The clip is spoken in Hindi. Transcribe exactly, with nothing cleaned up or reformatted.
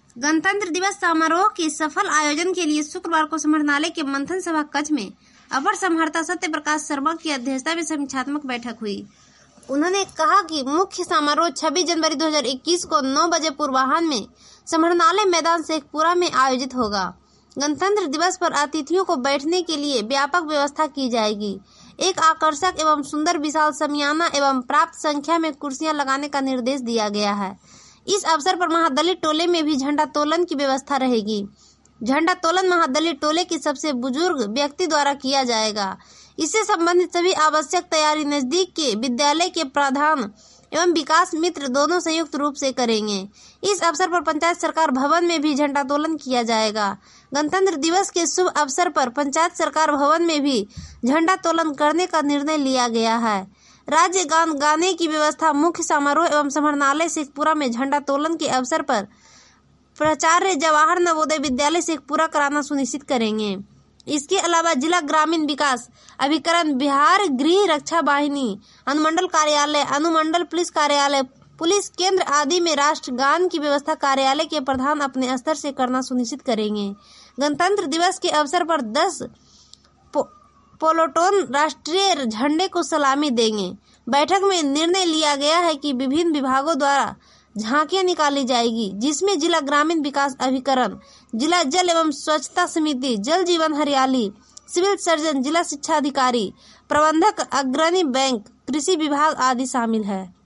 गणतंत्र दिवस समारोह के सफल आयोजन के लिए शुक्रवार को समाहरणालय के मंथन सभा कक्ष में अपर समाहर्ता सत्य प्रकाश शर्मा की अध्यक्षता में समीक्षात्मक बैठक हुई। उन्होंने कहा कि मुख्य समारोह छब्बीस जनवरी दो हज़ार इक्कीस को नौ बजे पूर्वाह्न में समाहरणालय मैदान शेखपुरा में आयोजित होगा। गणतंत्र दिवस पर अतिथियों को बैठने के लिए व्यापक व्यवस्था की जाएगी। एक आकर्षक एवं सुंदर विशाल शमियाना एवं पर्याप्त संख्या में कुर्सियां लगाने का निर्देश दिया गया है। इस अवसर पर महादलित टोले में भी झंडा तोलन की व्यवस्था रहेगी। झंडा तोलन महादलित टोले के सबसे बुजुर्ग व्यक्ति द्वारा किया जाएगा। इससे संबंधित सभी आवश्यक तैयारी नजदीक के विद्यालय के प्रधान एवं विकास मित्र दोनों संयुक्त रूप से करेंगे। इस अवसर पर पंचायत सरकार भवन में भी झंडा तोलन किया जाएगा। गणतंत्र दिवस के शुभ अवसर पर पंचायत सरकार भवन में भी झंडा तोलन करने का निर्णय लिया गया है। राज्य गान गाने की व्यवस्था मुख्य समारोह एवं समाहरणालय शेखपुरा में झंडा तोलन के अवसर पर प्राचार्य जवाहर नवोदय विद्यालय शेखपुरा कराना सुनिश्चित करेंगे। इसके अलावा जिला ग्रामीण विकास अभिकरण, बिहार गृह रक्षा वाहिनी, अनुमंडल कार्यालय, अनुमंडल पुलिस कार्यालय, पुलिस केंद्र आदि में राष्ट्रगान की व्यवस्था कार्यालय के प्रधान अपने स्तर से करना सुनिश्चित करेंगे। गणतंत्र दिवस के अवसर पर दस पो, पोलोटोन राष्ट्रीय झंडे को सलामी देंगे। बैठक में निर्णय लिया गया है कि विभिन्न विभागों द्वारा झांकियां निकाली जाएगी, जिसमें जिला ग्रामीण विकास अभिकरण, जिला जल एवं स्वच्छता समिति, जल जीवन हरियाली, सिविल सर्जन, जिला शिक्षा अधिकारी, प्रबंधक, अग्रणी बैंक, कृषि विभाग आदि शामिल है।